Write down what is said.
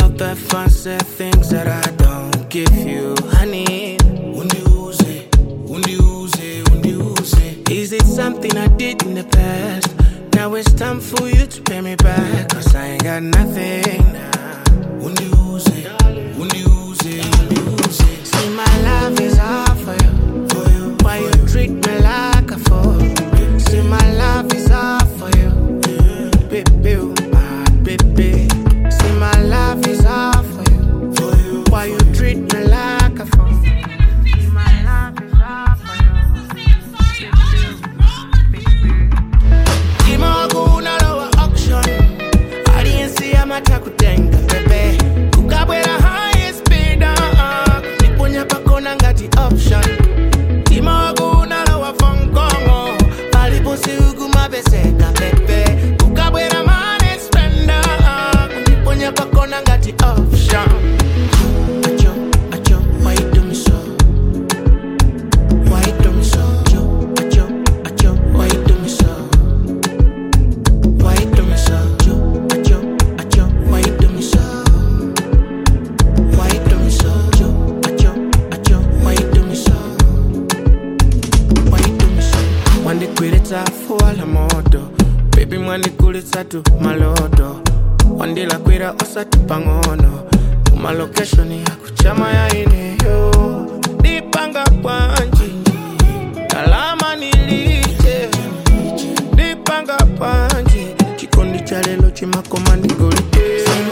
love the fancy things that I don't give you, honey. Is it something I did in the past? Now it's time for you to pay me back, cause I ain't got nothing now. See, my love is all for you. Why you treat me like a fool? See, my love is all for you. Baby, baby. See, my love is all for you. Why you treat me like a fool? See, my love is all for you. Kimoguna lower auction. I didn't see a matter kutenga, baby. Kukabwela highest bidder. Niponya pakona ngati option. Kimoguna lower fongongo. Paliposi uguma beseka, baby. Kukabwela money spender. Niponya pakona ngati option. Why you do me so? Why you do me so? Why you do me so? Why you do me so? Why you do me so? Why you do me so? Why you do me so? Why you do me so? One day quit it off for all the moto. Baby money cool it's to maloto. One day la quita osa tu pangono. My location ya kuchama ya ine yo. Dipanga panji. Kalama niliche. Dipanga panji. Chikondi cha lelo chima komandi golite.